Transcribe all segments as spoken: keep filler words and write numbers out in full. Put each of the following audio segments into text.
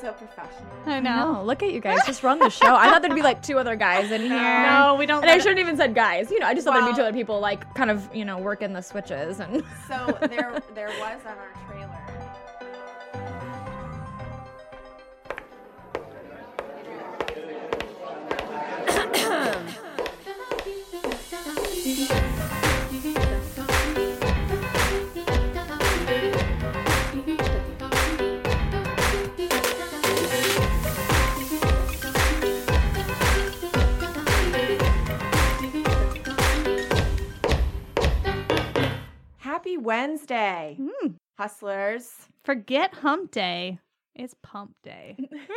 so professional. I know. No, look at you guys. Just run the show. I thought there'd be like two other guys in here. No, we don't. And I shouldn't even said guys. You know, I just thought Well, there'd be two other people like kind of, you know, working the switches and So there, there was on our trailer. Happy Wednesday, Mm. hustlers. Forget hump day. It's pump day.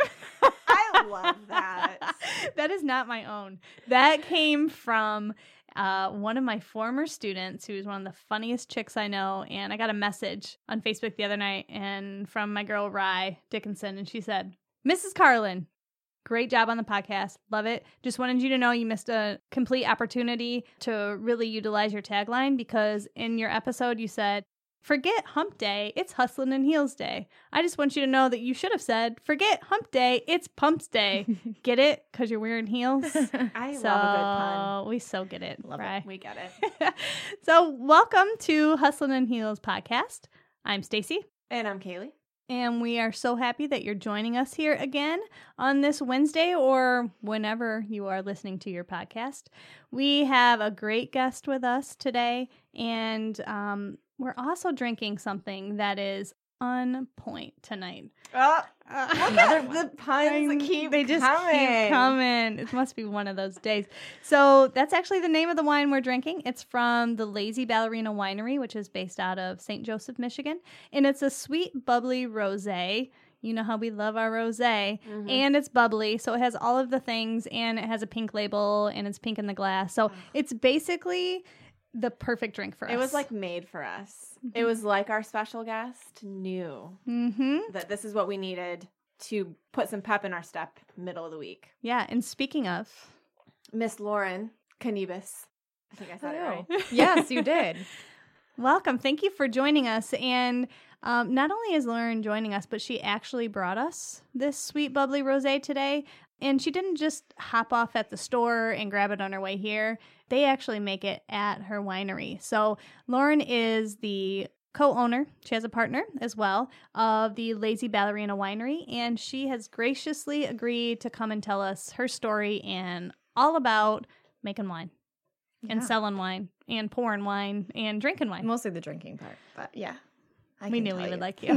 I love that. That is not my own. That came from uh, one of my former students who's one of the funniest chicks I know. And I got a message on Facebook the other night and from my girl, Rye Dickinson. And she said, Missus Carlin, great job on the podcast. Love it. Just wanted you to know you missed a complete opportunity to really utilize your tagline because in your episode you said, forget hump day, it's hustling and heels day. I just want you to know that you should have said, forget hump day, it's pumps day. Get it? Because you're wearing heels? I so, love a good pun. We so get it. Love right? it. We get it. So welcome to Hustlin' and Heels podcast. I'm Stacy. And I'm Kaylee. And we are so happy that you're joining us here again on this Wednesday or whenever you are listening to your podcast. We have a great guest with us today, and um, we're also drinking something that is on point tonight. Oh, Uh, look at the puns that keep they just coming. keep coming. It must be one of those days. So that's actually the name of the wine we're drinking. It's from the Lazy Ballerina Winery, which is based out of Saint Joseph, Michigan. And it's a sweet, bubbly rosé. You know how we love our rosé. Mhm. And it's bubbly, so it has all of the things, and it has a pink label, and it's pink in the glass. So it's basically the perfect drink for us. It was like made for us. It was like our special guest knew Mm-hmm. that this is what we needed to put some pep in our step middle of the week. Yeah, and speaking of... Miss Lauren Canibus. I think I said it right. yes, you did. Welcome. Thank you for joining us. And um, not only is Lauren joining us, but she actually brought us this sweet, bubbly rosé today. And she didn't just hop off at the store and grab it on her way here. They actually make it at her winery. So Lauren is the co-owner, she has a partner as well, of the Lazy Ballerina Winery. And she has graciously agreed to come and tell us her story and all about making wine and Yeah. selling wine and pouring wine and drinking wine. Mostly the drinking part, but yeah. I We can knew tell we you. would like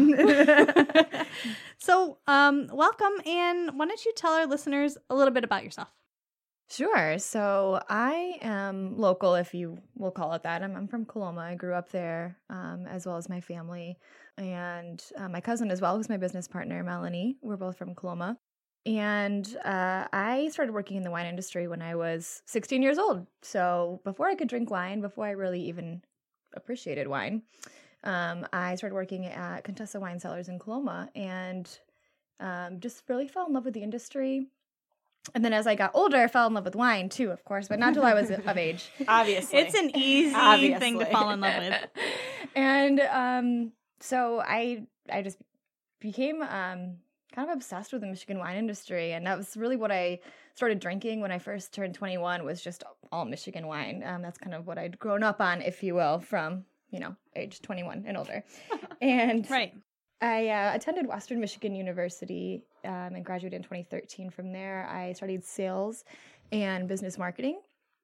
you. So, um, welcome, and why don't you tell our listeners a little bit about yourself? Sure. So I am local, if you will call it that. I'm, I'm from Coloma. I grew up there, um, as well as my family. And uh, my cousin as well, who's my business partner, Melanie. We're both from Coloma. And uh, I started working in the wine industry when I was sixteen years old. So before I could drink wine, before I really even appreciated wine, um, I started working at Contessa Wine Cellars in Coloma and um, just really fell in love with the industry. And then as I got older, I fell in love with wine too, of course, but not till I was of age. Obviously. It's an easy Obviously. thing to fall in love with. And um, so I I just became um, kind of obsessed with the Michigan wine industry, and that was really what I started drinking when I first turned twenty-one, was just all Michigan wine. Um, that's kind of what I'd grown up on, if you will, from, you know, age twenty-one and older. And Right. I uh, attended Western Michigan University um, and graduated in twenty thirteen. From there, I studied sales and business marketing.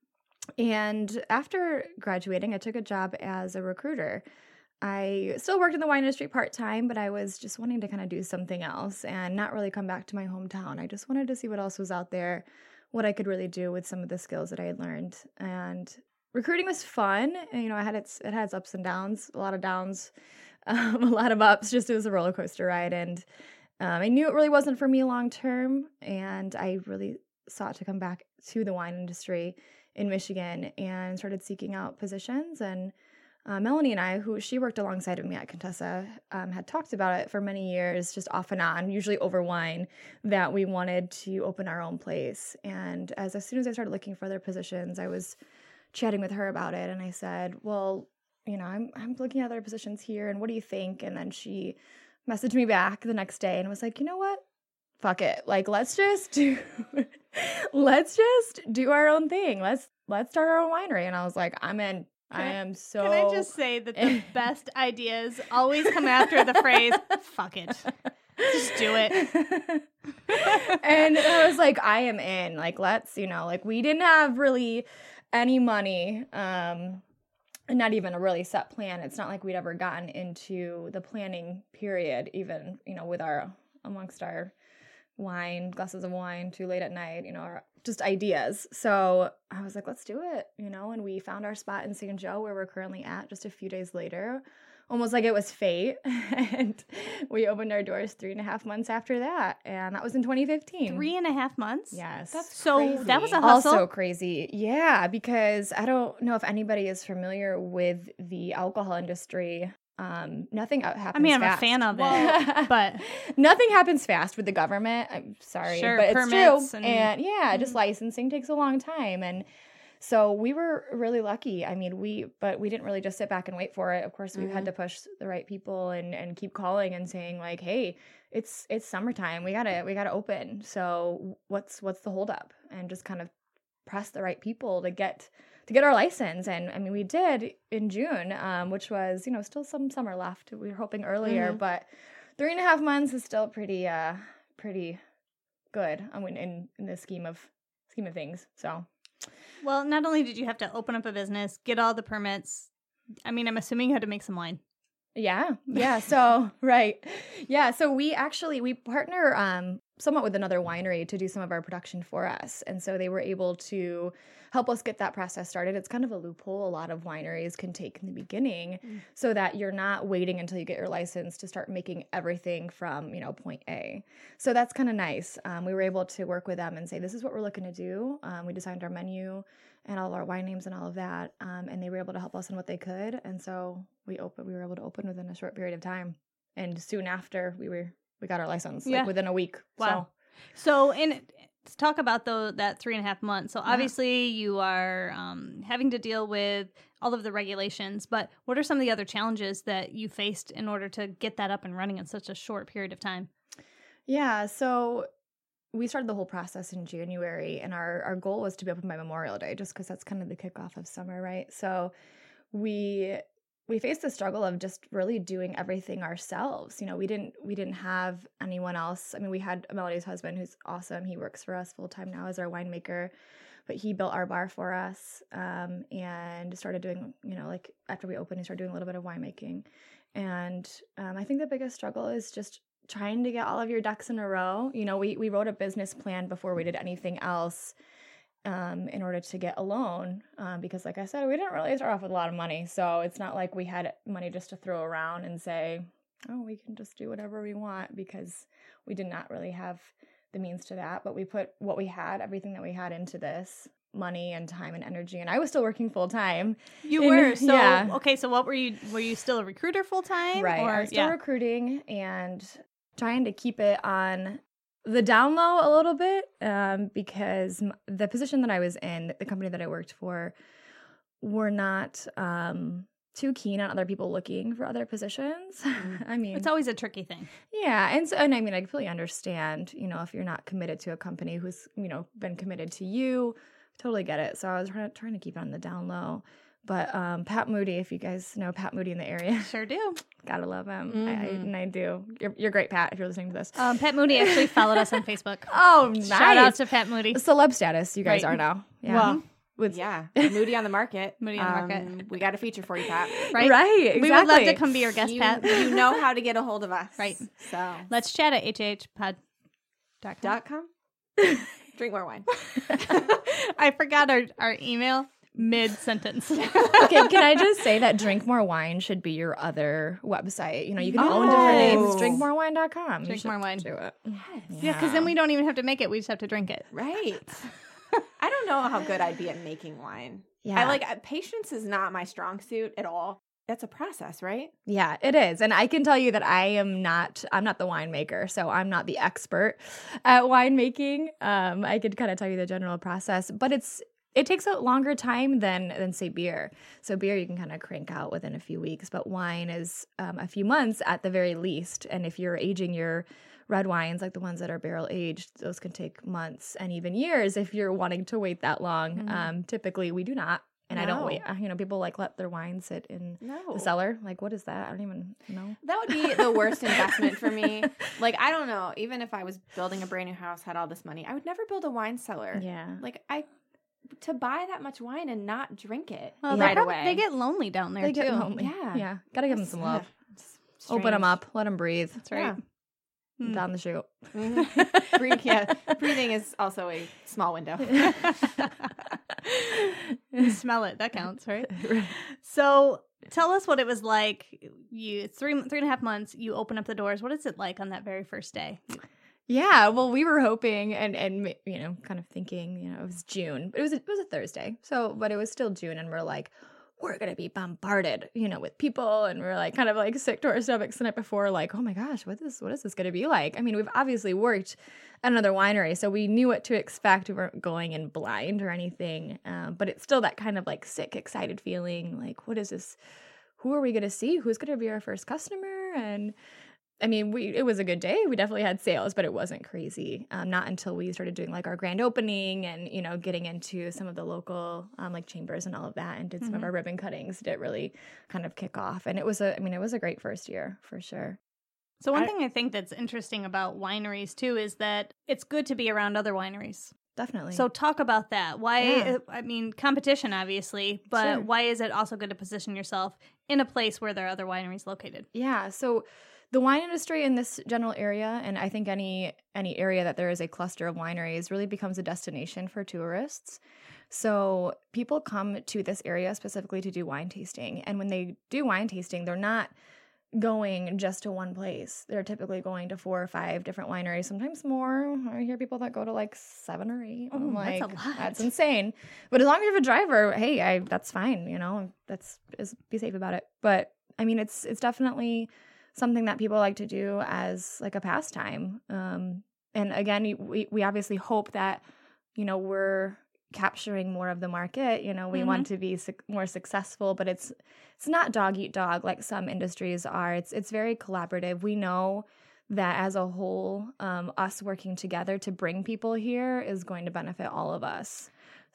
And after graduating, I took a job as a recruiter. I still worked in the wine industry part-time, but I was just wanting to kind of do something else and not really come back to my hometown. I just wanted to see what else was out there, what I could really do with some of the skills that I had learned. And recruiting was fun. And, you know, it had its, it had its ups and downs, a lot of downs, um, a lot of ups, just it was a roller coaster ride. And um, I knew it really wasn't for me long-term, and I really sought to come back to the wine industry in Michigan and started seeking out positions. And uh, Melanie and I, who she worked alongside of me at Contessa, um, had talked about it for many years, just off and on, usually over wine, that we wanted to open our own place. And as, as soon as I started looking for other positions, I was chatting with her about it. And I said, well, you know, I'm I'm looking at other positions here, and what do you think? And then she messaged me back the next day and was like, you know what? fuck it. Like, let's just do, let's just do our own thing. Let's, let's start our own winery. And I was like, I'm in. Can I I- am so. Can I just say that the best ideas always come after the phrase, fuck it. Just do it. And I was like, I am in. Like, let's, you know, like we didn't have really any money. Um, and not even a really set plan. It's not like we'd ever gotten into the planning period, even, you know, with our, amongst our wine, glasses of wine too late at night, you know, our, just ideas. So I was like, let's do it, you know, and we found our spot in Saint Joe where we're currently at just a few days later, almost like it was fate. And we opened our doors three and a half months after that. And that was in twenty fifteen. Three and a half months? Yes. That's So crazy. that was a hustle. Also crazy. Yeah, because I don't know if anybody is familiar with the alcohol industry. Um, nothing out- happens I mean, I'm fast. a fan of it, Well, but nothing happens fast with the government. I'm sorry, Sure, but it's permits true. and- And, yeah, just Mhm. licensing takes a long time. And so we were really lucky. I mean, we, but we didn't really just sit back and wait for it. Of course, we Mhm. had to push the right people and, and keep calling and saying like, hey, it's, it's summertime. We gotta, we gotta open. So what's, what's the holdup? And just kind of press the right people to get, to get our license. And I mean, we did in June, um, which was, you know, still some summer left. We were hoping earlier, Mhm. but three and a half months is still pretty, uh, pretty good. I mean, in, in the scheme of, scheme of things. So. well, not only did you have to open up a business, get all the permits, I mean, I'm assuming you had to make some wine. Yeah. Yeah. So, right. Yeah. So we actually, we partner um, somewhat with another winery to do some of our production for us. And so they were able to help us get that process started. It's kind of a loophole a lot of wineries can take in the beginning Mm. so that you're not waiting until you get your license to start making everything from, you know, point A. So that's kind of nice. Um, we were able to work with them and say, this is what we're looking to do. Um, we designed our menu and all of our wine names and all of that. Um, and they were able to help us in what they could. And so we opened, we were able to open within a short period of time. And soon after we were, we got our license, Yeah. like within a week. Wow. So, in let's talk about the that three and a half months. So, Yeah. obviously, you are um, having to deal with all of the regulations. But what are some of the other challenges that you faced in order to get that up and running in such a short period of time? So, yeah. So we started the whole process in January, and our, our goal was to be open by Memorial Day, just because that's kind of the kickoff of summer, right? So we we faced the struggle of just really doing everything ourselves. You know, we didn't we didn't have anyone else. I mean, we had Melody's husband, who's awesome. He works for us full time now as our winemaker, but he built our bar for us um, and started doing, you know, like after we opened, he started doing a little bit of winemaking. And um, I think the biggest struggle is just trying to get all of your ducks in a row. You know, we we wrote a business plan before we did anything else. Um, in order to get a loan, um, because like I said, we didn't really start off with a lot of money. So it's not like we had money just to throw around and say, oh, we can just do whatever we want, because we did not really have the means to that. But we put what we had, everything that we had into this, money and time and energy. And I was still working full time. You In- were so yeah. okay. So, what were you? Were you still a recruiter full time? Right. Or, I was still yeah. recruiting and trying to keep it on the down low a little bit um, because m- the position that I was in, the company that I worked for, were not um, too keen on other people looking for other positions. Mm. I mean, It's always a tricky thing. yeah, and so, and I mean, I completely understand. You know, if you're not committed to a company who's, you know, been committed to you, totally get it. So I was trying to, trying to keep it on the down low. But um, Pat Moody, if you guys know Pat Moody in the area, Sure do. gotta love him. I, I, Mhm. and I do. You're, you're great, Pat, if you're listening to this. Um, Pat Moody actually followed us on Facebook. Oh, nice. Shout out to Pat Moody. Celeb status, you guys Right. are now. Yeah. Well, With, Yeah, Moody on the market. Moody on the market. Um, we got a feature for you, Pat. right? Right, exactly. We would love to come be your guest, you, Pat. you know how to get a hold of us. Right. So Let's chat at h h pod dot com. dot com. Drink more wine. I forgot our, our email mid sentence. Okay, can I just say that Drink More Wine should be your other website? You know, you can own different names. Oh. drink more wine dot com. You Drink should More Wine. Do it. Yeah, because then we don't even have to make it. We just have to drink it. Right. I don't know how good I'd be at making wine. Yeah. I like uh, patience is not my strong suit at all. That's a process, right? Yeah, it is. And I can tell you that I am not, I'm not the winemaker, so I'm not the expert at winemaking. Um, I could kind of tell you the general process, but it's, it takes a longer time than, than say beer. So beer you can kind of crank out within a few weeks, but wine is um, a few months at the very least. And if you're aging your red wines, like the ones that are barrel aged, those can take months and even years if you're wanting to wait that long. Mhm. Um, typically, we do not. And I don't No. wait. uh, You know, people like let their wine sit in No. the cellar. Like, what is that? I don't even know. That would be the worst investment for me. Like, I don't know. Even if I was building a brand new house, had all this money, I would never build a wine cellar. Yeah. Like, I to buy that much wine and not drink it Well, Yeah. they, right prob- away. they get lonely down there They too. get lonely. Yeah. Yeah. Gotta give them some love. It's Open them strange. up. Let them breathe. That's right. Hmm. Down the chute. Mhm. Breathe, yeah, breathing is also a small window. You smell it. That counts, right? So tell us what it was like. You three three and a half months. You open up the doors. What is it like on that very first day? Yeah, well, we were hoping and and you know, kind of thinking, you know, it was June, but it was a, it was a Thursday, so but it was still June, and we're like, we're gonna be bombarded, you know, with people, and we're like kind of like sick to our stomachs the night before, like, oh my gosh, what is what is this gonna be like? I mean, we've obviously worked at another winery, so we knew what to expect. We weren't going in blind or anything, um, but it's still that kind of like sick, excited feeling, like, what is this? Who are we gonna see? Who's gonna be our first customer? And I mean, we it was a good day. We definitely had sales, but it wasn't crazy. Um, not until we started doing like our grand opening and, you know, getting into some of the local um, like chambers and all of that, and did some Mhm. of our ribbon cuttings. Did it really kind of kick off? And it was a, I mean, it was a great first year for sure. So one I- thing I think that's interesting about wineries too is that it's good to be around other wineries. Definitely. So talk about that. Why? Yeah. I mean, competition, obviously, but Sure. why is it also good to position yourself in a place where there are other wineries located? Yeah, so the wine industry in this general area, and I think any any area that there is a cluster of wineries, really becomes a destination for tourists. So people come to this area specifically to do wine tasting, and when they do wine tasting, they're not going just to one place. They're typically going to four or five different wineries, sometimes more. I hear people that go to like seven or eight. Oh, I'm that's a like, lot. That's insane. But as long as you have a driver, hey, I that's fine. You know, that's is be safe about it. But I mean, it's it's definitely something that people like to do as like a pastime. Um, and again, we we obviously hope that, you know, we're capturing more of the market. You know, we Mhm. want to be su- more successful, but it's it's not dog eat dog like some industries are. It's it's very collaborative. We know that as a whole, um, us working together to bring people here is going to benefit all of us.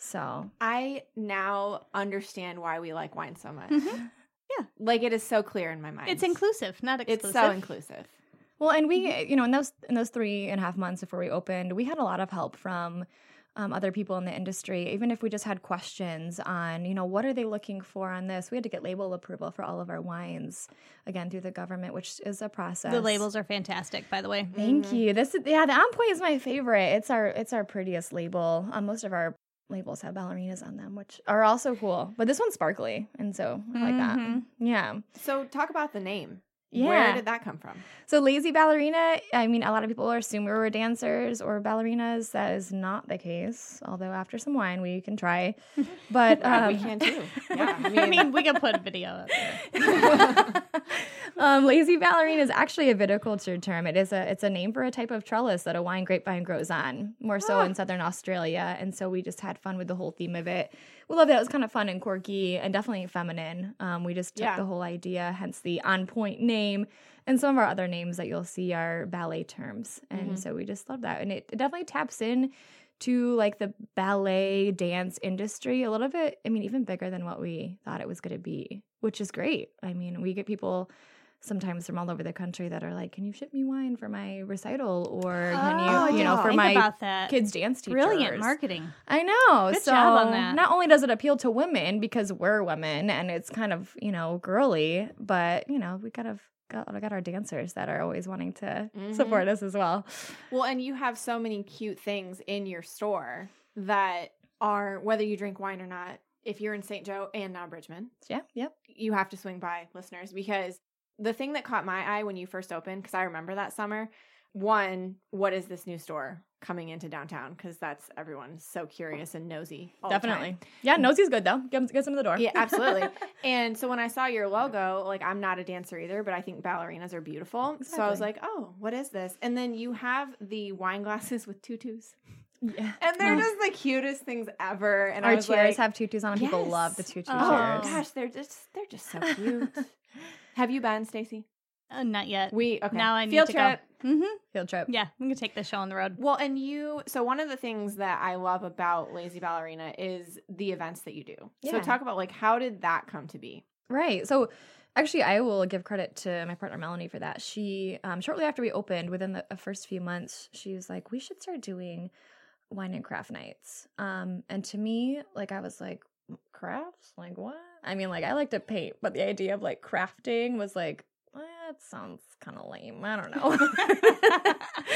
So I now understand why we like wine so much. Mhm. Like, it is so clear in my mind. It's inclusive, not exclusive. It's so inclusive. well, and we, you know, in those in those three and a half months before we opened, we had a lot of help from um, other people in the industry. Even if we just had questions on, you know, what are they looking for on this? We had to get label approval for all of our wines, again through the government, which is a process. The labels are fantastic, by the way. Thank Mhm. you. This is yeah, the On Point is my favorite. It's our it's our prettiest label. Um, most of our labels have ballerinas on them, which are also cool. But this one's sparkly, and so I like that. Mhm. Yeah. So talk about the name. Yeah. Where did that come from? So lazy ballerina, I mean, a lot of people assume we were dancers or ballerinas. That is not the case. Although after some wine, we can try. But Yeah, um, we can too. Yeah, I I mean, mean, we can put a video up there. um, lazy ballerina is actually a viticulture term. It is a it's a name for a type of trellis that a wine grapevine grows on, more so Ah. in southern Australia. And so we just had fun with the whole theme of it. We loved it. It was kind of fun and quirky and definitely feminine. Um, we just took Yeah. the whole idea, hence the On Point name. And some of our other names that you'll see are ballet terms. And Mhm. so we just love that. And it, it definitely taps in to like the ballet dance industry a little bit. I mean, even bigger than what we thought it was going to be, which is great. I mean, we get people sometimes from all over the country that are like, can you ship me wine for my recital? Or can Oh, you, I you didn't know, for think my about that. kids' dance teachers. Brilliant marketing. I know. Good so job on that. not only does it appeal to women because we're women and it's kind of, you know, girly, but, you know, we kind of got, we got our dancers that are always wanting to Mhm. support us as well. well, and you have so many cute things in your store that are, whether you drink wine or not, if you're in Saint Joe and now Bridgman, Yeah. Yep. you have to swing by, listeners, because the thing that caught my eye when you first opened, because I remember that summer, one, what is this new store coming into downtown? Because that's everyone's so curious and nosy. All the time. Definitely. Yeah. Nosy's good though. Get, get some to the door. Yeah, absolutely. And so when I saw your logo, like, I'm not a dancer either, but I think ballerinas are beautiful. So I was Exactly. like, oh, what is this? And then you have the wine glasses with tutus. Yeah. And they're Oh. just the cutest things ever. And I Our was chairs like, have tutus on them. People Yes. love the tutu Oh, oh chairs. gosh, they're just they're just so cute. Have you been, Stacy? Uh, not yet. We okay. Now I need Field to trip. go. Mm-hmm. Field trip. Yeah, I'm gonna take the show on the road. Well, and you, so one of the things that I love about Lazy Ballerina is the events that you do. So Yeah. talk about like, how did that come to be? Right. So actually, I will give credit to my partner Melanie for that. She, um, shortly after we opened, within the first few months, she was like, we should start doing wine and craft nights. Um, and to me, like, I was like, crafts? Like, what? I mean, like, I like to paint, but the idea of like crafting was like, well, that sounds kind of lame. I don't know.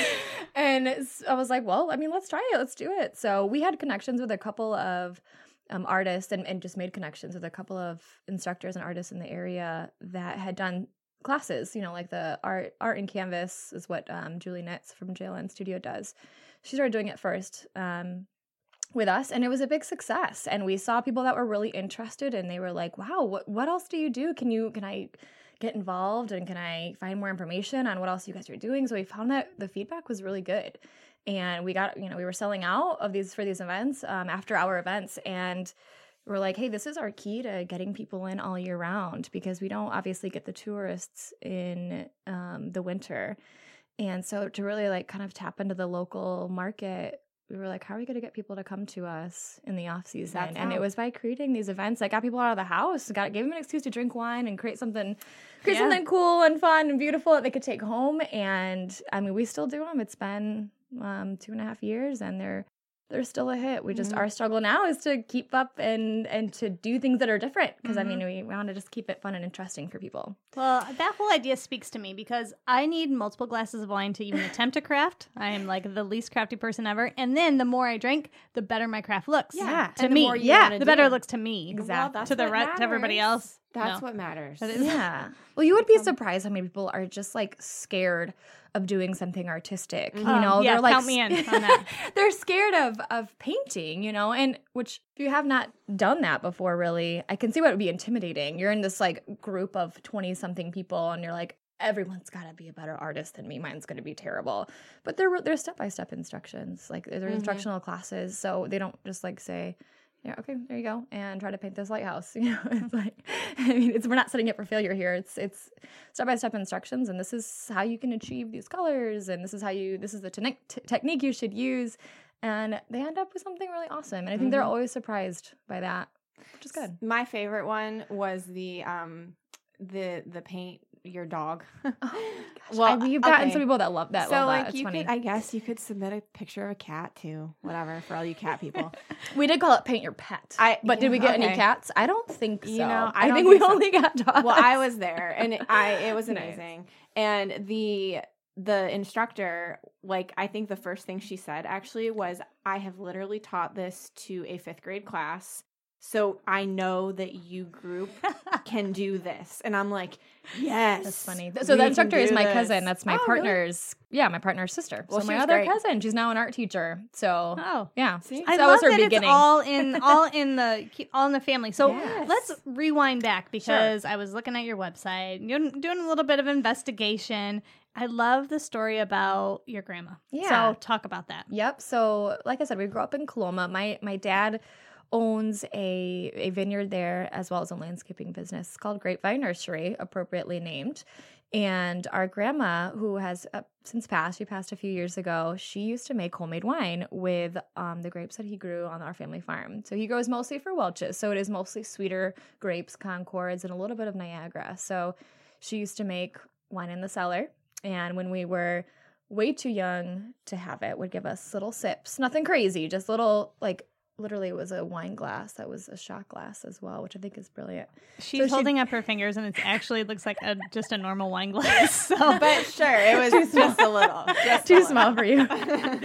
And it's, I was like, well, I mean, let's try it. Let's do it. So we had connections with a couple of um, artists and, and just made connections with a couple of instructors and artists in the area that had done classes, you know, like the art art and canvas is what um, Julie Nitz from J L N Studio does. She started doing it first um, with us, and it was a big success. And we saw people that were really interested, and they were like, wow, what what else do you do? Can you, can I get involved, and can I find more information on what else you guys are doing? So we found that the feedback was really good. And we got, you know, we were selling out of these for these events, um, after our events. And we're like, hey, this is our key to getting people in all year round, because we don't obviously get the tourists in um, the winter. And so to really like kind of tap into the local market, we were like, how are we going to get people to come to us in the off season? That's And how. it was by creating these events that got people out of the house, got gave them an excuse to drink wine and create something, create Yeah. something cool and fun and beautiful that they could take home. And I mean, we still do them. It's been um, two and a half years, and they're they're still a hit. We just Mhm. our struggle now is to keep up and and to do things that are different, because Mhm. I mean, we want to just keep it fun and interesting for people. Well, that whole idea speaks to me because I need multiple glasses of wine to even attempt to craft. I am like the least crafty person ever. And then the more I drink, the better my craft looks. Yeah. To And the me. more you yeah. wanna The better do. it looks to me. Exactly. Well, that's To the what re- to everybody matters. else. That's No. what matters. That is- Yeah. Well, you would be surprised how many people are just like scared of doing something artistic. You Oh, know, yeah, they're like count me in on that. they're scared of of painting, you know, and which if you have not done that before, really, I can see what would be intimidating. You're in this like group of twenty something people, and you're like, everyone's got to be a better artist than me. Mine's going to be terrible. But there there's step by step instructions, like there's Mhm. instructional classes, so they don't just like say, yeah, okay, there you go, and try to paint this lighthouse. You know, it's like, I mean, it's we're not setting it for failure here. It's it's step by step instructions, and this is how you can achieve these colors, and this is how you this is the te- t- technique you should use, and they end up with something really awesome. And I think they're Mhm. always surprised by that, which is good. My favorite one was the um the the paint your dog. Oh my gosh! Well, I mean, you've gotten okay. some people that love that. so love like that. It's you funny. could, I guess you could submit a picture of a cat too, whatever, for all you cat people. We did call it paint your pet. I- but did we yeah, get any okay. cats? I don't think so. You know, I I, don't think think we so. only got dogs. Well, I was there, and it, I it was Nice. amazing. And the the instructor, like, I think the first thing she said actually was, "I have literally taught this to a fifth grade class, so I know that you group can do this." And I'm like, "Yes, That's funny. we So the can instructor is do my this." cousin. That's my Oh, really? partner's. Yeah, my partner's sister. Well, so she my was other great. cousin. She's now an art teacher. So Oh. yeah, See? I that love was her that beginning. it's all in all in the keep- all in the family. So Yes. let's rewind back because I was looking at your website, doing, doing a little bit of investigation. I love the story about your grandma. Yeah. So talk about that. Yep. So like I said, we grew up in Coloma. My my dad owns a a vineyard there as well as a landscaping business called Grapevine Nursery, appropriately named. And our grandma, who has uh, since passed, she passed a few years ago, she used to make homemade wine with um, the grapes that he grew on our family farm. So he grows mostly for Welch's. So it is mostly sweeter grapes, Concords, and a little bit of Niagara. So she used to make wine in the cellar. And when we were way too young to have it, would give us little sips. Nothing crazy, just little, like, literally it was a wine glass that was a shot glass as well, which I think is brilliant. She's So she- holding up her fingers, and it actually looks like a just a normal wine glass. So, But sure, it was just a little, just a Too little. small for you.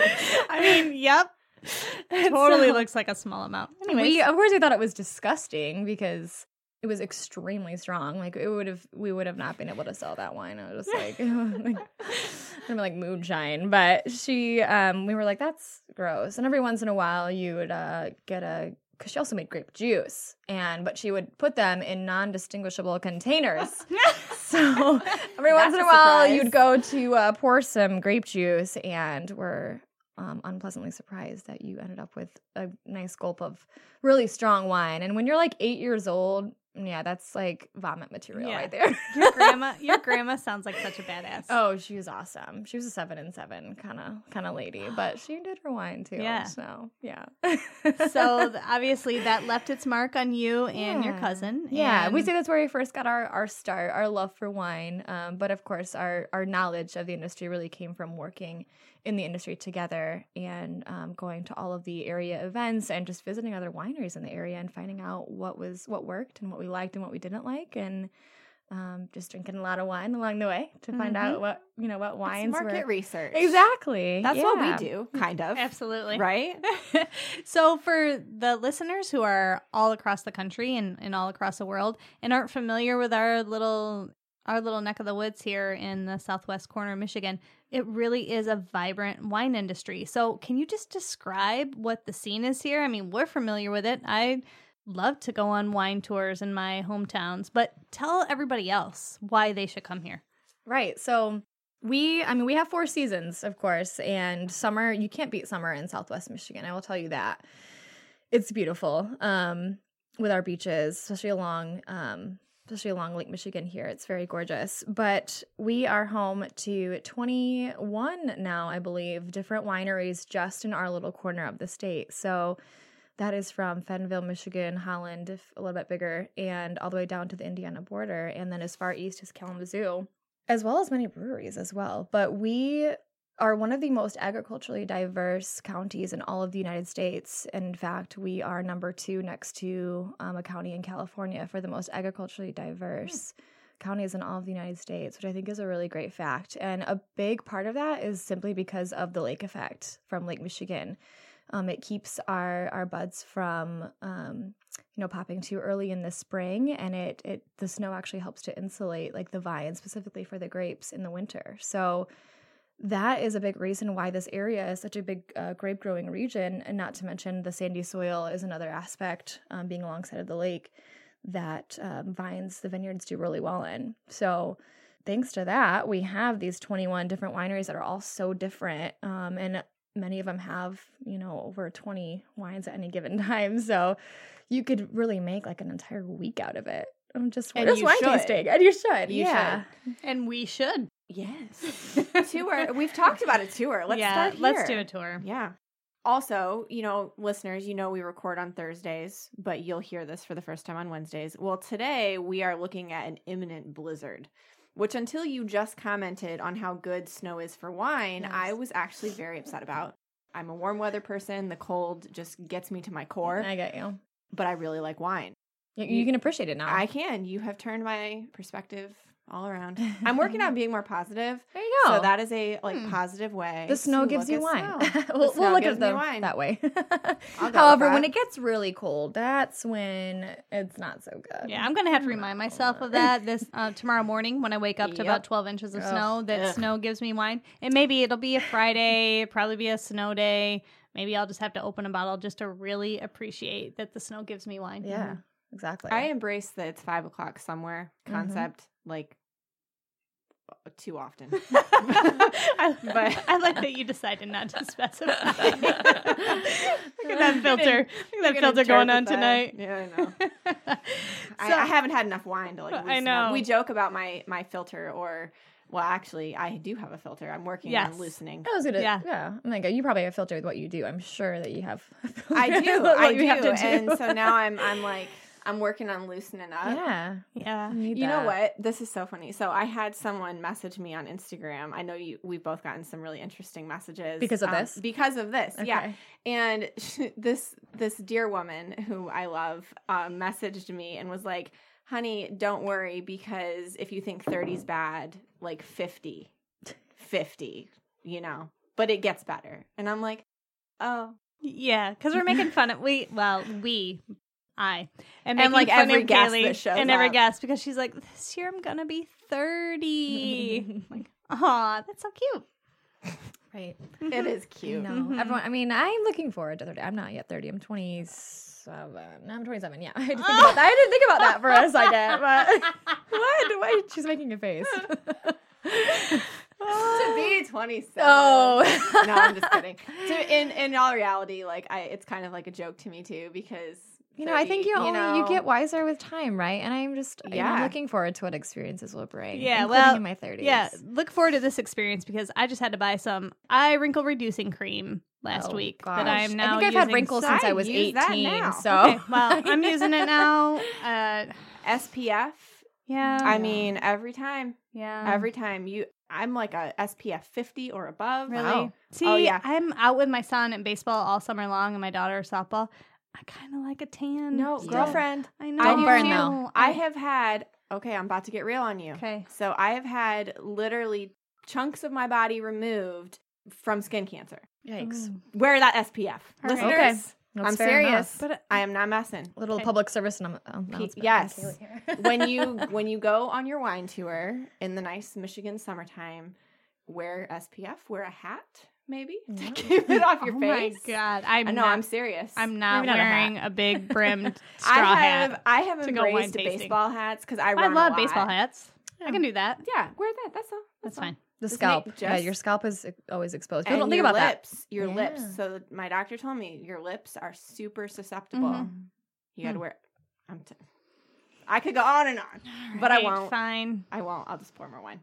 I mean, yep, totally So- looks like a small amount. Anyways, We, of course, we thought it was disgusting because it was extremely strong. Like it would have, we would have not been able to sell that wine. I was just like, like, I mean, like moonshine. But she, um, we were like, that's gross. And every once in a while, you would uh, get a, because she also made grape juice, and but she would put them in non-distinguishable containers. So every once That's in a a while, surprise. you'd go to uh, pour some grape juice, and we're um, unpleasantly surprised that you ended up with a nice gulp of really strong wine. And when you're like eight years old, yeah, that's like vomit material Yeah. right there. Your grandma, your grandma sounds like such a badass. Oh, she was awesome. She was a seven and seven kind of kind of lady, but she did her wine too. Yeah. So yeah. So th- obviously that left its mark on you and your Yeah. cousin. Yeah, we and- say that's where we first got our, our start, our love for wine. Um, but of course, our, our knowledge of the industry really came from working in the industry together and um, going to all of the area events and just visiting other wineries in the area and finding out what was what worked and what we liked and what we didn't like, and um, just drinking a lot of wine along the way to find Mhm. out what you know what It's wines market were research. exactly. That's what Yeah. we do, kind of. Absolutely. Right? So for the listeners who are all across the country and, and all across the world and aren't familiar with our little our little neck of the woods here in the southwest corner of Michigan, it really is a vibrant wine industry. So can you just describe what the scene is here? I mean, we're familiar with it. I love to go on wine tours in my hometowns, but tell everybody else why they should come here. Right. So we, I mean, we have four seasons, of course, and summer, you can't beat summer in Southwest Michigan. I will tell you that. It's beautiful um, with our beaches, especially along, um, especially along Lake Michigan here. It's very gorgeous. But we are home to twenty-one now, I believe, different wineries just in our little corner of the state. So that is from Fentonville, Michigan, Holland, if a little bit bigger, and all the way down to the Indiana border, and then as far east as Kalamazoo, as well as many breweries as well. But we are one of the most agriculturally diverse counties in all of the United States. And in fact, we are number two next to um, a county in California for the most agriculturally diverse counties in all of the United States, which I think is a really great fact. And a big part of that is simply because of the lake effect from Lake Michigan. Um, it keeps our, our buds from, um, you know, popping too early in the spring, and it, it the snow actually helps to insulate like the vines, specifically for the grapes in the winter. So that is a big reason why this area is such a big uh, grape growing region, and not to mention the sandy soil is another aspect, um, being alongside of the lake, that um, vines, the vineyards do really well in. So thanks to that, we have these twenty-one different wineries that are all so different, um, and many of them have, you know, over twenty wines at any given time. So you could really make like an entire week out of it. Um, just And just you wine should. tasting. And you should. You yeah. And we should. Yes. Tour. We've talked about a tour. Let's yeah, start here. let's do a tour. Yeah. Also, you know, listeners, you know we record on Thursdays, but you'll hear this for the first time on Wednesdays. Well, today we are looking at an imminent blizzard, which until you just commented on how good snow is for wine, Yes. I was actually very upset about. I'm a warm weather person. The cold just gets me to my core, I get you. but I really like wine. You, you can appreciate it now. I can. You have turned my perspective all around. I'm working on being more positive. there you go. So that is a like Hmm. positive way. the snow to gives look you at wine. snow. we'll snow we'll look gives at me them wine. that way. I'll go However, with when that. it gets really cold, that's when it's not so good. Yeah, I'm gonna have to remind myself of that this uh, tomorrow morning when I wake up to Yep. about twelve inches of Ugh. snow. That Ugh. snow gives me wine, and maybe it'll be a Friday, probably be a snow day. Maybe I'll just have to open a bottle just to really appreciate that the snow gives me wine. Yeah, exactly. I embrace the it's five o'clock somewhere Mhm. concept like too often. I, But- I like that you decided not to specify. Look at that filter. Look at that filter going on tonight. Yeah, I know. I, So- I haven't had enough wine to like. I loosen know. up. We joke about my my filter, or well, actually, I do have a filter. I'm working Yes. on loosening. I was gonna, Yeah. yeah. I'm like, you probably have a filter with what you do. I'm sure that you have. I do, what I you do, have to do. and so now I'm I'm like I'm working on loosening up. yeah, Yeah. you need You know that. what? This is so funny. So I had someone message me on Instagram. I know you. We've both gotten some really interesting messages Because of um, this? Because of this, yeah. Okay. And this this dear woman who I love um, messaged me and was like, "Honey, don't worry, because if you think thirty's bad, like fifty, fifty, you know, but it gets better." And I'm like, "Oh." Yeah, because we're making fun of we. Well, we, I, and, And, making like, fun every of guest Kaylee that shows and every up. guest because she's like, this year I'm gonna be thirty. Like, aw, that's so cute. Right. It is cute. No, Mhm. everyone. I mean, I'm looking forward to thirty. I'm not yet thirty. I'm twenty-seven. I'm twenty-seven. Yeah, I had to think about that. I didn't think about that for a second. But what? Why? She's making a face. To be twenty-seven. Oh. No, I'm just kidding. So in in all reality, like I, it's kind of like a joke to me too, because You know, I think you, you only know? you get wiser with time, right? And I'm just you know, Yeah. looking forward to what experiences will bring. Yeah, including well, in my thirties. Yeah, look forward to this experience because I just had to buy some eye wrinkle reducing cream last Oh, week gosh. that I am now I think I've had using. wrinkles So since I I was use that eighteen. now. So Okay, well, I'm using it now. Uh, S P F. yeah, I mean, every time, yeah, every time you, I'm like a S P F fifty or above. really. Wow. See, Oh, yeah. I'm out with my son at baseball all summer long, and my daughter softball. I kind of like a tan. No, still. girlfriend. I know. I do burn, too. though. I have had. Okay, I'm about to get real on you. Okay. So I have had literally chunks of my body removed from skin cancer. yikes. Ooh. Wear that S P F, All right. listeners. Okay. That's I'm fair serious. enough. But I am not messing. Little Okay. public service annou- oh, announcement. from yes. Kaylee here. when you when you go on your wine tour in the nice Michigan summertime, wear S P F, wear a hat, maybe to Yeah. keep it off your oh face. my god, I'm I know, not, I'm serious. I'm not Maybe not a hat. wearing a, big brimmed straw I have hat. I have to go wine embraced tasting. baseball hats because I I run a love lot. baseball hats. I Yeah. can do that. Yeah, wear that. That's all. That's all. fine. The Just scalp. make- yeah, just- your scalp is always exposed. People And don't think your about lips, Your Yeah. lips. So my doctor told me your lips are super susceptible. Mhm. You got to Hmm. wear. I'm. T- I could go on and on, but I Right, won't. Fine. I won't. I'll just pour more wine.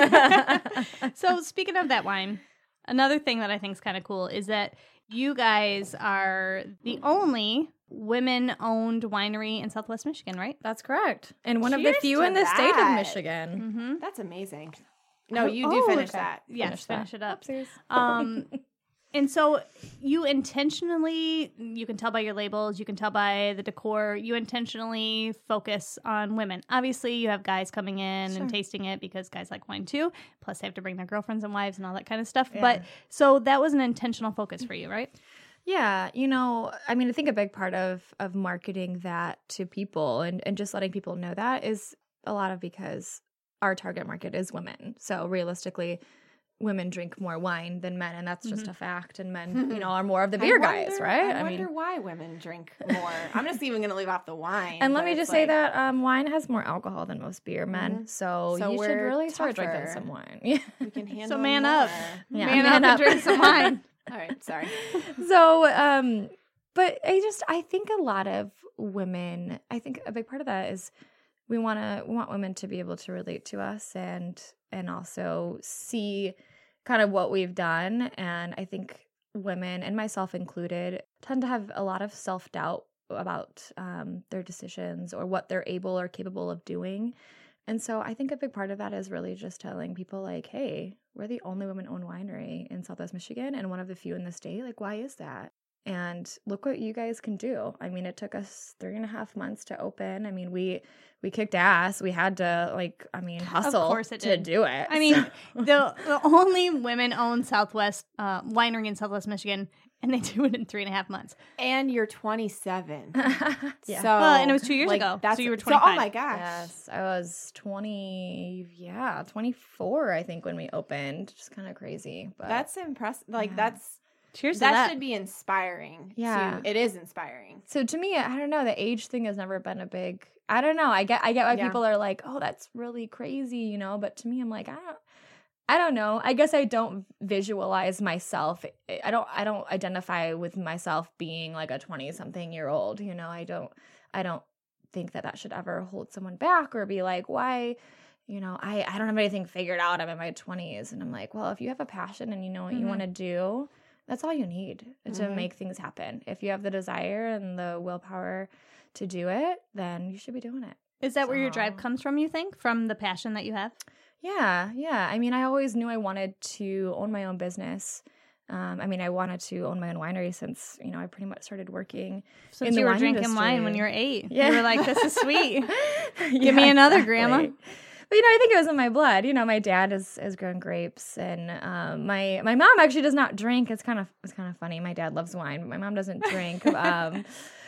that. So speaking of that wine, another thing that I think is kind of cool is that you guys are the only women-owned winery in Southwest Michigan, right? That's correct. And one of the Cheers few to in the state of that. Michigan. Mm-hmm. That's amazing. No, Oh, you do oh, finish okay. that. Yes, Finish that. finish it up. Oopsies. Um, and so you intentionally, you can tell by your labels, you can tell by the decor, you intentionally focus on women. Obviously, you have guys coming in Sure. and tasting it because guys like wine too. Plus, they have to bring their girlfriends and wives and all that kind of stuff. Yeah. But so that was an intentional focus for you, right? Yeah, you know, I mean, I think a big part of of marketing that to people and, and just letting people know that is a lot of because our target market is women. So realistically, women drink more wine than men, and that's just Mhm. a fact. And men, you know, are more of the beer I guys, wonder- right? I, wonder why women drink more. I'm just even going to leave off the wine. and let but me it's just say like- that um, wine has more alcohol than most beer, men. Mhm. So, So you should we're really start drinking tougher. some wine. Yeah. we can handle So man more. up. Yeah, man, man up up. and drink some wine. All right, sorry. so um but I just I think a lot of women, I think a big part of that is we want to we want women to be able to relate to us and and also see kind of what we've done. And I think women, and myself included, tend to have a lot of self-doubt about um, their decisions or what they're able or capable of doing. And so I think a big part of that is really just telling people like, hey, we're the only women-owned winery in Southwest Michigan and one of the few in the state. Like, why is that? And look what you guys can do. I mean, it took us three and a half months to open. I mean, we we kicked ass. We had to, like, I mean, hustle course it to did. do it. I mean, So- the, the only women-owned Southwest uh, winery in Southwest Michigan, and they do it in three and a half months. And you're twenty-seven. yeah. So, Well, and it was two years like, ago, so That's, you were oh twenty-five. my gosh. Yes, I was twenty, yeah, twenty-four, I think, when we opened. Just kind of crazy. But That's impressive. Like, Yeah. that's Cheers that, to that. should be inspiring. Yeah. to- it is inspiring. so to me, I don't know, the age thing has never been a big, I don't know. I get I get why Yeah. people are like, oh, that's really crazy, you know, but to me, I'm like, I don't I don't know. I guess I don't visualize myself. I don't I don't identify with myself being like a twenty-something year old, you know. I don't I don't think that that should ever hold someone back or be like, why, you know, I, I don't have anything figured out. I'm in my twenties. And I'm like, well, if you have a passion and you know what you Mhm. want to do, that's all you need to Mhm. make things happen. If you have the desire and the willpower to do it, then you should be doing it. Is that where your drive So- comes from, you think? From the passion that you have? Yeah, yeah. I mean, I always knew I wanted to own my own business. Um, I mean, I wanted to own my own winery since, you know, I pretty much started working. Since In the you were wine drinking wine when industry. you were eight. Yeah. You were like, this is sweet. Give Give me another, Grandma. But you know, I think it was in my blood. You know, my dad has, has grown grapes, and um, my my mom actually does not drink. It's kind of it's kind of funny. My dad loves wine, but my mom doesn't drink. um,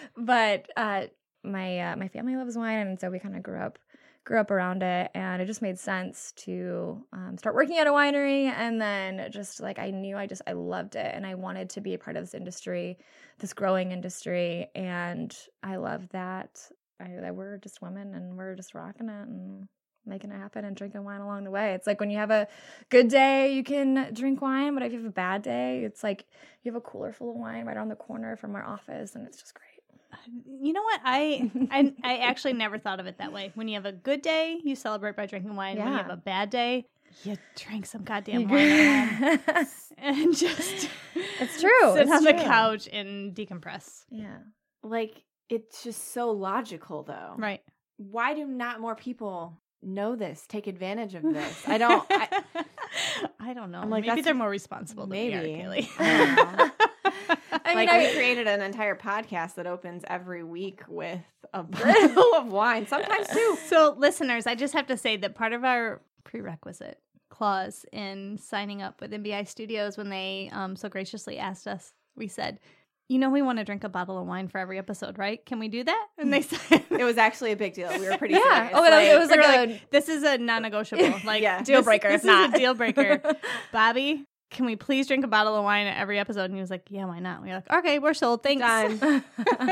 but uh, my uh, my family loves wine, and so we kind of grew up grew up around it, and it just made sense to um, start working at a winery. And then just like I knew, I just I loved it, and I wanted to be a part of this industry, this growing industry, and I love that. I, that we're just women, and we're just rocking it and making it happen and drinking wine along the way. It's like when you have a good day, you can drink wine, but if you have a bad day, it's like you have a cooler full of wine right around the corner from our office, and it's just great. You know what? I, I I actually never thought of it that way. When you have a good day, you celebrate by drinking wine. Yeah. When you have a bad day, you drink some goddamn wine at home and just It's true. sit It's on the true. couch and decompress. Yeah. Like, it's just so logical, though. Right. Why do not more people know this, take advantage of this? I don't. I, I don't know. I'm like, Maybe that's- they're more responsible than maybe. we are, Kaylee. I don't know. I mean, Like, I, we created an entire podcast that opens every week with a bottle of wine, sometimes two. So, listeners, I just have to say that part of our prerequisite clause in signing up with M B I Studios, when they um, so graciously asked us, we said, you know, we want to drink a bottle of wine for every episode, right? Can we do that? And they said, It was actually a big deal. We were pretty yeah. serious. Oh, it was we like were a like, this is a non-negotiable. Like, Yeah. deal this- breaker, This, if not. is a deal breaker. Bobby, can we please drink a bottle of wine at every episode? And he was like, yeah, why not? We were like, okay, we're sold. Thanks. Done.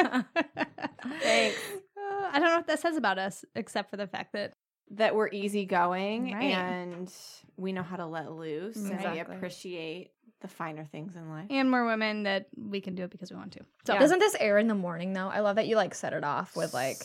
Thanks. Uh, I don't know what that says about us, except for the fact that That we're easygoing Right. and we know how to let loose and we Exactly. appreciate the finer things in life. and we're women that we can do it because we want to. So, Yeah. Doesn't this air in the morning though? I love that you like set it off with like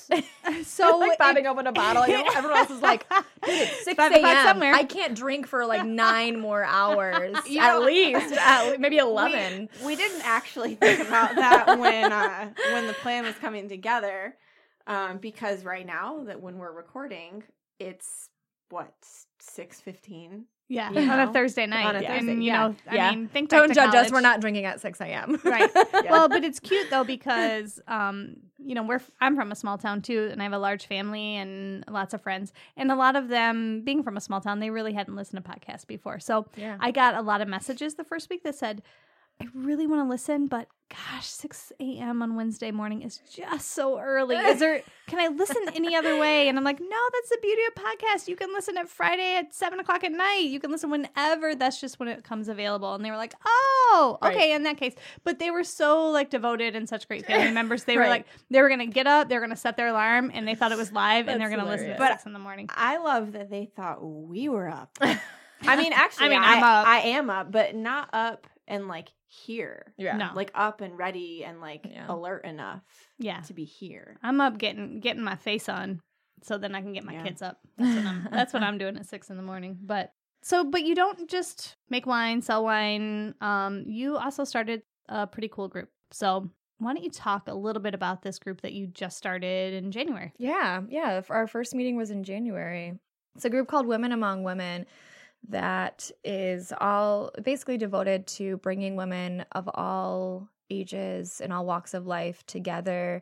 so like it- popping open a bottle. You know, everyone else is like, dude, it's six Five o'clock a.m. somewhere. I can't drink for like nine more hours You at know- least, at le- maybe eleven. We, we didn't actually think about that when uh, when the plan was coming together, um, because right now that when we're recording, it's what six fifteen. yeah, You on a know? Thursday night. On a and, Thursday, you yeah. know, I Yeah. mean, think back Don't to judge us. college. We're not drinking at six a.m. Right. Yeah. Well, but it's cute though because um, you know, we're I'm from a small town too, and I have a large family and lots of friends, and a lot of them being from a small town, they really hadn't listened to podcasts before. So Yeah. I got a lot of messages the first week that said, I really want to listen, but gosh, six a.m. on Wednesday morning is just so early. Is there, can I listen any other way? And I'm like, no, that's the beauty of podcasts. You can listen at Friday at seven o'clock at night. You can listen whenever. That's just when it comes available. And they were like, oh, okay, Right. in that case. But they were so like devoted and such great family members. They were Right. like, they were going to get up, they were going to set their alarm, and they thought it was live, and That's they're going to listen at hilarious. six in the morning. I love that they thought we were up. I mean, actually, I mean, I, I'm up. I am up, but not up and like here. Yeah. No. Like up and ready and like Yeah. alert enough Yeah. to be here. I'm up getting getting my face on so then I can get my Yeah. kids up. That's what I'm that's what I'm doing at six in the morning. But so but you don't just make wine, sell wine. Um, you also started a pretty cool group. So why don't you talk a little bit about this group that you just started in January? Yeah, yeah. f- Our first meeting was in January. It's a group called Women Among Women that is all basically devoted to bringing women of all ages and all walks of life together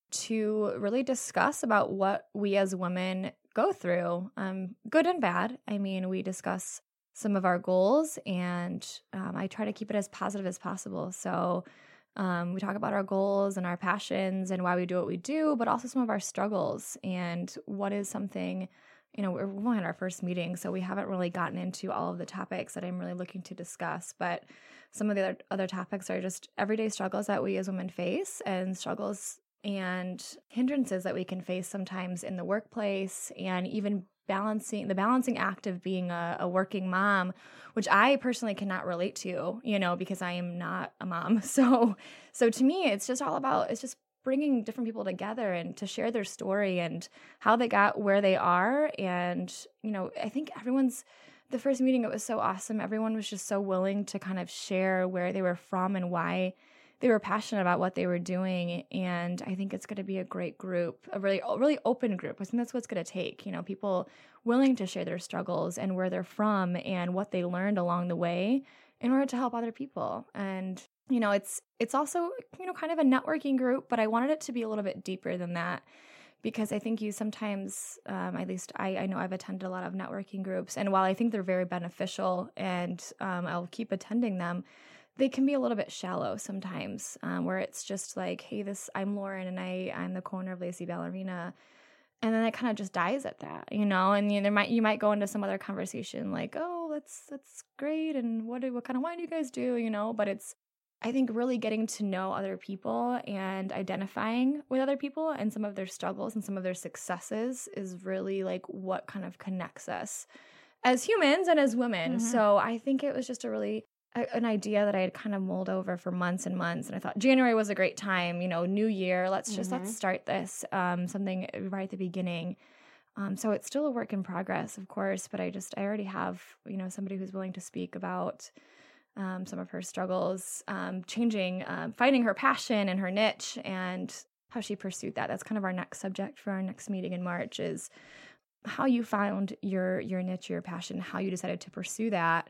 to really discuss about what we as women go through, um, good and bad. I mean, we discuss some of our goals, and um, I try to keep it as positive as possible. So um, we talk about our goals and our passions and why we do what we do, but also some of our struggles and what is something, you know, we're only on our first meeting, so we haven't really gotten into all of the topics that I'm really looking to discuss. But some of the other, other topics are just everyday struggles that we as women face, and struggles and hindrances that we can face sometimes in the workplace, and even balancing the balancing act of being a, a working mom, which I personally cannot relate to, you know, because I am not a mom. So, so to me, it's just all about, it's just bringing different people together and to share their story and how they got where they are. And, you know, I think everyone's, the first meeting, it was so awesome. Everyone was just so willing to kind of share where they were from and why they were passionate about what they were doing. And I think it's going to be a great group, a really, really open group. I think that's what it's going to take, you know, people willing to share their struggles and where they're from and what they learned along the way in order to help other people. And you know, it's it's also, you know, kind of a networking group, but I wanted it to be a little bit deeper than that, because I think you sometimes, um, at least I, I know I've attended a lot of networking groups, and while I think they're very beneficial and um, I'll keep attending them, they can be a little bit shallow sometimes, um, where it's just like, hey, this I'm Lauren and I I'm the co-owner of Lazy Ballerina. And then it kind of just dies at that, you know. And you know, there might you might go into some other conversation like, oh, that's that's great, and what do, what kind of wine do you guys do, you know? But it's, I think, really getting to know other people and identifying with other people and some of their struggles and some of their successes is really like what kind of connects us as humans and as women. Mhm. So I think it was just a really a, an idea that I had kind of mulled over for months and months. And I thought January was a great time, you know, new year. Let's just, Mm-hmm. let's start this, um, something right at the beginning. Um, so it's still a work in progress, of course, but I just, I already have, you know, somebody who's willing to speak about um, some of her struggles, um, changing, um, finding her passion and her niche and how she pursued that. That's kind of our next subject for our next meeting in March is how you found your, your niche, your passion, how you decided to pursue that,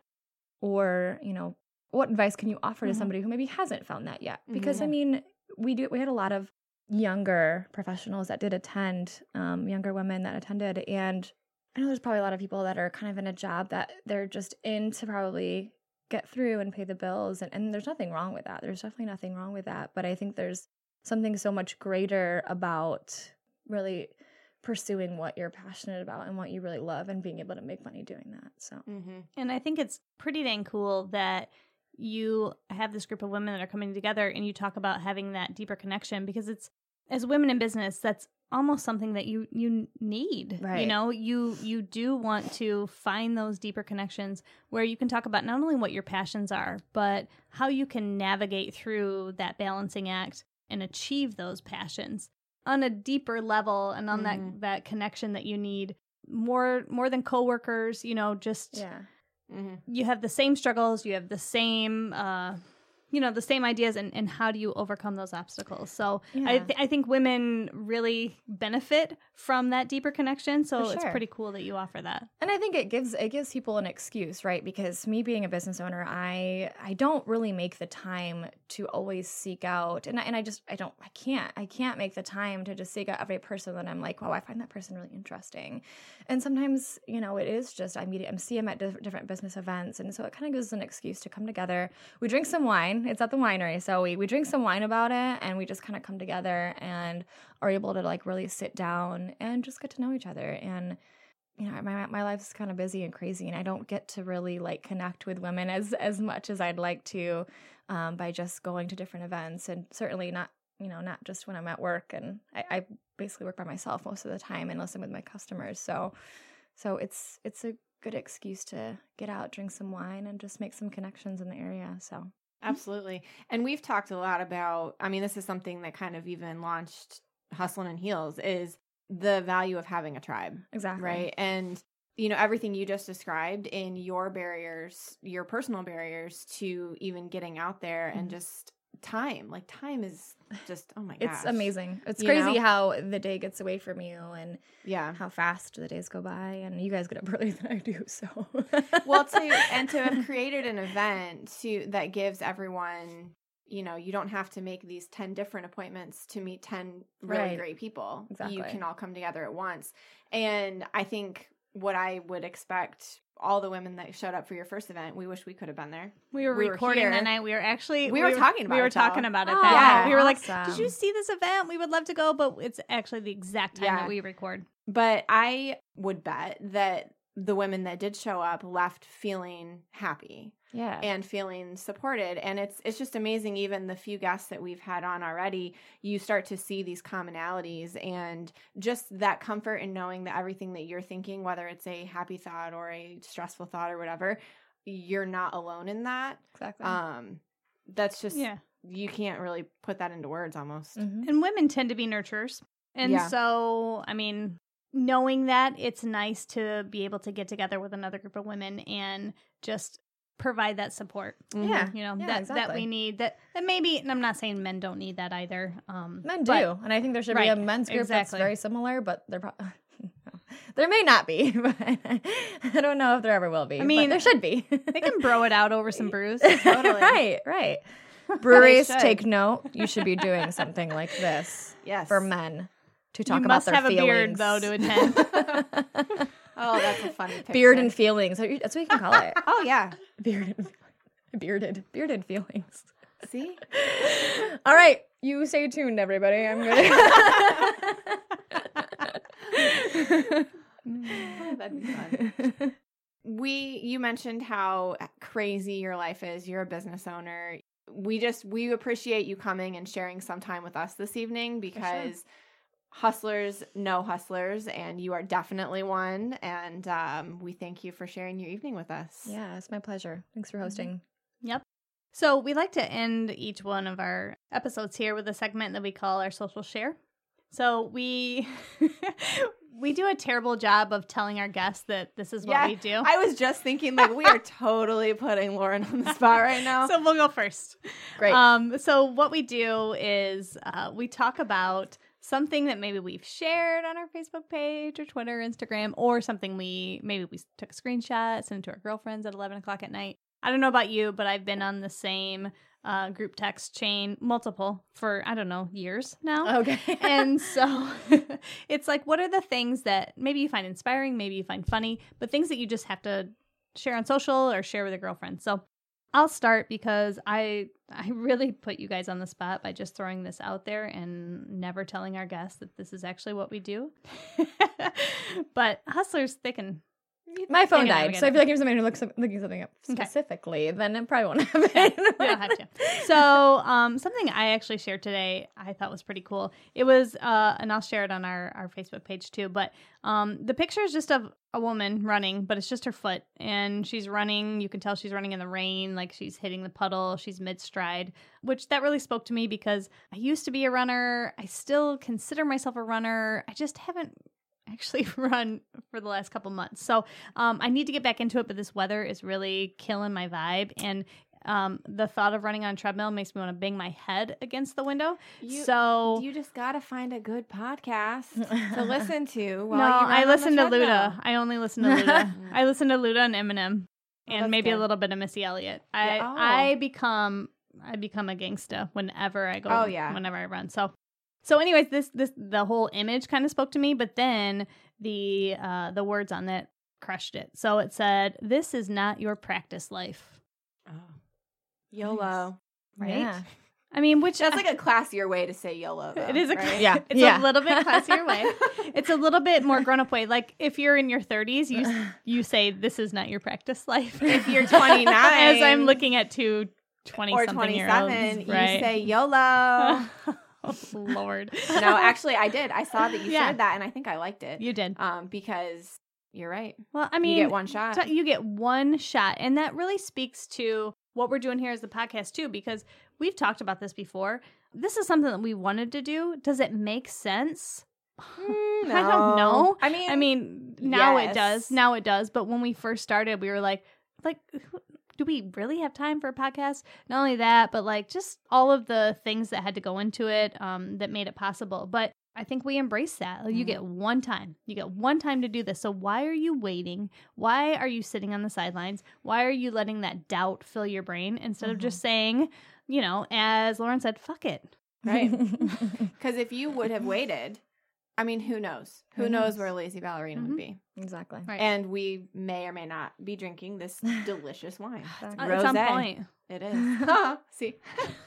or, you know, what advice can you offer to Mhm. somebody who maybe hasn't found that yet? Because, I Mhm. mean, we do, we had a lot of younger professionals that did attend, um, younger women that attended. And I know there's probably a lot of people that are kind of in a job that they're just in to probably get through and pay the bills. And, and there's nothing wrong with that. There's definitely nothing wrong with that. But I think there's something so much greater about really pursuing what you're passionate about and what you really love and being able to make money doing that. So, Mm-hmm. And I think it's pretty dang cool that you have this group of women that are coming together and you talk about having that deeper connection, because it's, as women in business, that's almost something that you you need. You Right. know, you you do want to find those deeper connections where you can talk about not only what your passions are, but how you can navigate through that balancing act and achieve those passions on a deeper level and on Mhm. that that connection that you need more more than coworkers, you know, just yeah. Mm-hmm. you have the same struggles, you have the same, uh, you know, the same ideas, and, and how do you overcome those obstacles? So I, Yeah. th- I think women really benefit from that deeper connection. So For it's sure. pretty cool that you offer that. And I think it gives it gives people an excuse, right? Because me being a business owner, I I don't really make the time to always seek out, and I, and I just I don't I can't I can't make the time to just seek out every person that I'm like, wow, I find that person really interesting. And sometimes, you know, it is just I meet I see them at diff- different business events, and so it kind of gives an excuse to come together. We drink some wine. It's at the winery, so we we drink some wine about it, and we just kind of come together and are able to like really sit down and just get to know each other. And you know, my my life's kind of busy and crazy, and I don't get to really like connect with women as as much as I'd like to, um, by just going to different events, and certainly not, you know, not just when I'm at work. And I, I basically work by myself most of the time, unless I'm with my customers. So, so it's it's a good excuse to get out, drink some wine, and just make some connections in the area. So, Absolutely. And we've talked a lot about, I mean, this is something that kind of even launched Hustlin' and Heels, is the value of having a tribe, exactly. right? And, you know, everything you just described in your barriers, your personal barriers to even getting out there and Mhm. just time, like time is just, oh my gosh. It's amazing. It's You crazy know? how the day gets away from you and Yeah. how fast the days go by. And you guys get up earlier than I do, so. Well, to, and to have created an event to that gives everyone, you know, you don't have to make these ten different appointments to meet ten really Right. great people. Exactly. You can all come together at once. And I think what I would expect all the women that showed up for your first event, we wish we could have been there. We were We were recording here. that night. We were actually We were talking about we were it, though. talking about it Oh, that yeah. night. We were like, awesome. "Did you see this event? We would love to go," but it's actually the exact time Yeah. that we record. But I would bet that the women that did show up left feeling happy Yeah. and feeling supported. And it's it's just amazing, even the few guests that we've had on already, you start to see these commonalities and just that comfort in knowing that everything that you're thinking, whether it's a happy thought or a stressful thought or whatever, you're not alone in that. exactly. Um, that's just, Yeah. you can't really put that into words almost. Mhm. And women tend to be nurturers. And Yeah. so, I mean, knowing that, it's nice to be able to get together with another group of women and just provide that support. Mhm. Yeah. You know, Yeah, that that exactly. we need, that that maybe, and I'm not saying men don't need that either. Um Men do. but- And I think there should be a Right. men's group that's Exactly. very similar, but there probably. There may not be, but I don't know if there ever will be. I but mean, there should be. They can bro it out over some brews. Totally. right, right. Breweries, should. take note. You should be doing something like this Yes. for men to talk You about must their have a feelings. beard, though, to attend. Oh, that's a funny picture. Beard and feelings. That's what you can call it. Oh, yeah. Beard and bearded, bearded feelings. See? All right, you stay tuned, everybody. I'm gonna. Oh, that'd be fun. We, you mentioned how crazy your life is. You're a business owner. We just, we appreciate you coming and sharing some time with us this evening because hustlers know hustlers, and you are definitely one. And um, we thank you for sharing your evening with us. Yeah, it's my pleasure. Thanks for hosting. Yep. So we like to end each one of our episodes here with a segment that we call our social share. So we we do a terrible job of telling our guests that this is what Yeah, we do. I was just thinking, like, we are totally putting Lauren on the spot right now. So we'll go first. Great. Um, so what we do is uh, we talk about something that maybe we've shared on our Facebook page or Twitter, Instagram, or something we maybe we took a screenshot, sent it to our girlfriends at eleven o'clock at night. I don't know about you, but I've been on the same uh, group text chain, multiple, for, I don't know, years now. Okay. And so it's like, what are the things that maybe you find inspiring, maybe you find funny, but things that you just have to share on social or share with a girlfriend. So I'll start because I I really put you guys on the spot by just throwing this out there and never telling our guests that this is actually what we do. But hustlers, they can... My phone Hang on, died, I so I gotta- feel like if somebody looks looking something up Okay. specifically, then it probably won't happen. You don't have to. So um, something I actually shared today I thought was pretty cool. It was, uh, and I'll share it on our, our Facebook page too, but um, the picture is just of a woman running, but it's just her foot. And she's running. You can tell she's running in the rain, like she's hitting the puddle. She's mid-stride, which that really spoke to me because I used to be a runner. I still consider myself a runner. I just haven't actually run for the last couple months. So um, I need to get back into it, but this weather is really killing my vibe. And um, the thought of running on a treadmill makes me want to bang my head against the window. You, so you just got to find a good podcast to listen to while no, you run I on listen the to treadmill. Luda. I only listen to Luda. I listen to Luda and Eminem Oh, and that's maybe good. a little bit of Missy Elliott. I Yeah, oh. I become I become a gangsta whenever I go. Oh, yeah. Whenever I run. So so anyways, this this the whole image kind of spoke to me, but then the uh, the words on that crushed it. So it said, "This is not your practice life." Oh. YOLO. Right? Yeah. I mean, which That's like a classier way to say YOLO, though. it is a right? Yeah. It's a little bit classier way. It's a little bit more grown up way. Like if you're in your thirties, you you say this is not your practice life. If you're twenty-nine, as I'm looking at two twenty or something year olds, twenty-seven, right? you say YOLO. Oh, Lord. No, actually, I did. I saw that you Yeah. shared that, and I think I liked it. You did. Um, because you're right. Well, I mean, you get one shot. so you get one shot, and that really speaks to what we're doing here as the podcast too, because we've talked about this before. This is something that we wanted to do. Does it make sense? Mm, I don't no. know. I mean, I mean, now it yes. does. Now it does. But when we first started, we were like, like, who- do we really have time for a podcast? Not only that, but like just all of the things that had to go into it um, that made it possible. But I think we embrace that. Like, you Mhm. get one time. You get one time to do this. So why are you waiting? Why are you sitting on the sidelines? Why are you letting that doubt fill your brain instead of just saying, you know, as Lauren said, fuck it. right? Because if you would have waited, I mean, who knows? Who, Who knows knows? where Lazy Ballerina Mhm. would be? Exactly. Right. And we may or may not be drinking this delicious wine. That's Uh, it's on Rosé. point. It is. See,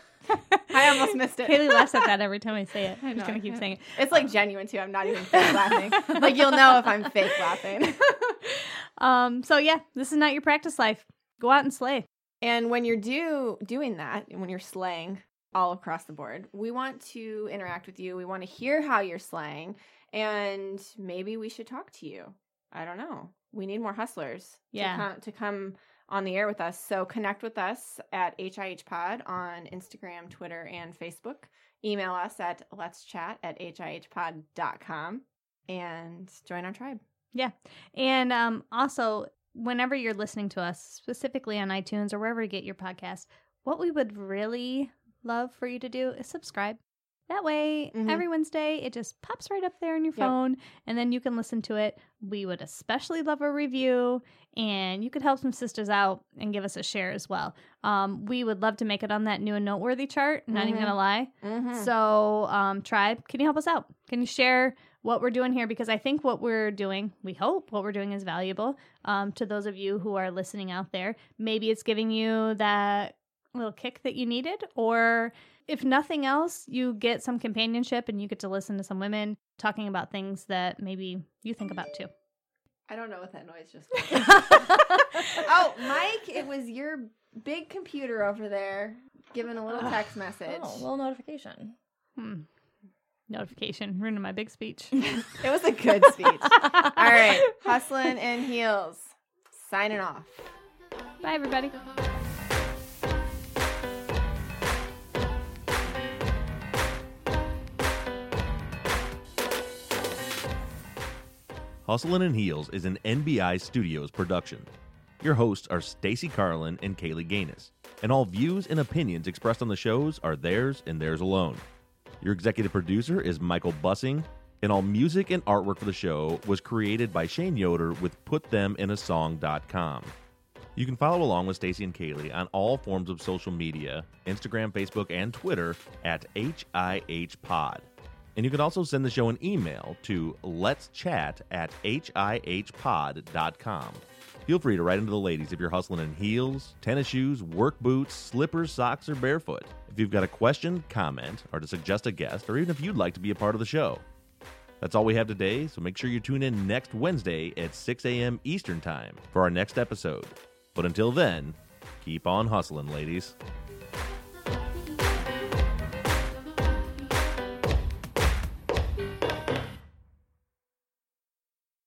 I almost missed it. Kaylee laughs at that every time I say it. I'm I just know. going to keep saying it. It's like genuine too. I'm not even fake laughing. Like you'll know if I'm fake laughing. Um. So yeah, this is not your practice life. Go out and slay. And when you're do doing that, and when you're slaying all across the board, we want to interact with you. We want to hear how you're slaying, and maybe we should talk to you. I don't know. We need more hustlers Yeah. to come to come on the air with us. So connect with us at H I H Pod on Instagram, Twitter, and Facebook. Email us at let's chat at H I H pod dot com and join our tribe. Yeah. And um, also, whenever you're listening to us, specifically on iTunes or wherever you get your podcast, what we would really love for you to do is subscribe. That way, Mhm. every Wednesday, it just pops right up there on your Yep. phone, and then you can listen to it. We would especially love a review, and you could help some sisters out and give us a share as well. Um, we would love to make it on that new and noteworthy chart, not even Mhm. going to lie. Mm-hmm. So, um, Tribe, can you help us out? Can you share what we're doing here? Because I think what we're doing, we hope what we're doing is valuable um, to those of you who are listening out there. Maybe it's giving you that little kick that you needed, or if nothing else, you get some companionship and you get to listen to some women talking about things that maybe you think about too. I don't know what that noise just was. Oh, Mike, it was your big computer over there giving a little text message. Oh, little notification. Hmm. Notification, ruining my big speech. It was a good speech. All right, Hustlin' in Heels, signing off. Bye, everybody. Hustlin' and Heels is an N B I Studios production. Your hosts are Stacey Carlin and Kaylee Gaines, and all views and opinions expressed on the shows are theirs and theirs alone. Your executive producer is Michael Bussing, and all music and artwork for the show was created by Shane Yoder with put them in a song dot com. You can follow along with Stacey and Kaylee on all forms of social media, Instagram, Facebook, and Twitter at H I H Pod. And you can also send the show an email to letschat at H I H pod dot com. Feel free to write into the ladies if you're hustling in heels, tennis shoes, work boots, slippers, socks, or barefoot. If you've got a question, comment, or to suggest a guest, or even if you'd like to be a part of the show. That's all we have today, so make sure you tune in next Wednesday at six a.m. Eastern Time for our next episode. But until then, keep on hustling, ladies.